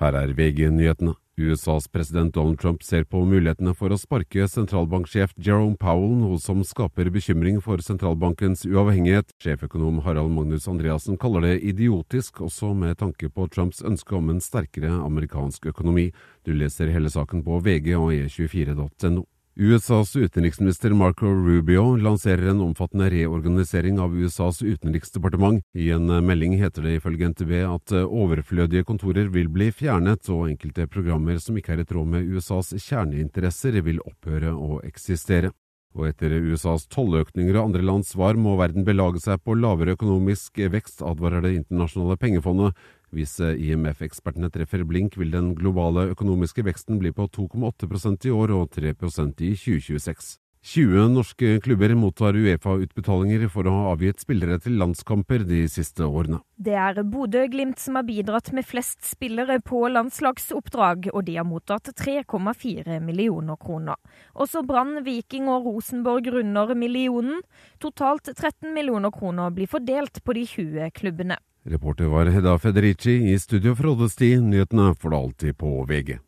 Her VG-nyhetene. USAs president Donald Trump ser på mulighetene for å sparke sentralbanksjef Jerome Powell, noe som skaper bekymring for sentralbankens uavhengighet. Sjeføkonom Harald Magnus Andreassen kaller det idiotisk, også med tanke på Trumps ønske om en sterkere amerikansk økonomi. Du leser hele saken på VG og e24.no. USAs utenriksminister Marco Rubio lanserer en omfattende reorganisering av USAs utenriksdepartement. I en melding heter det ifølge NTB at overflødige kontorer vil bli fjernet, og enkelte programmer som ikke er i tråd med USAs kjerneinteresser vil opphøre å eksistere. Og etter USAs tolløkninger og andre lands svar må verden belage seg på lavere økonomisk vekst, advarer det internasjonale pengefondet. Hvis IMF-ekspertene treffer blink, vil den globale økonomiske veksten bli på 2,8% i år og 3% i 2026. 20 norske klubber mottar UEFA-utbetalinger for å ha avgitt spillere til landskamper de siste årene. Det Bodø Glimt som har bidratt med flest spillere på landslagsoppdrag, og de har mottatt 3,4 millioner kroner. Også Brann, Viking og Rosenborg runder millionen. Totalt 13 millioner kroner blir fordelt på de 20 klubbene. Reporter var Hedda Federici, i studio fra Oddestid. Nyhetene får du alltid på VG.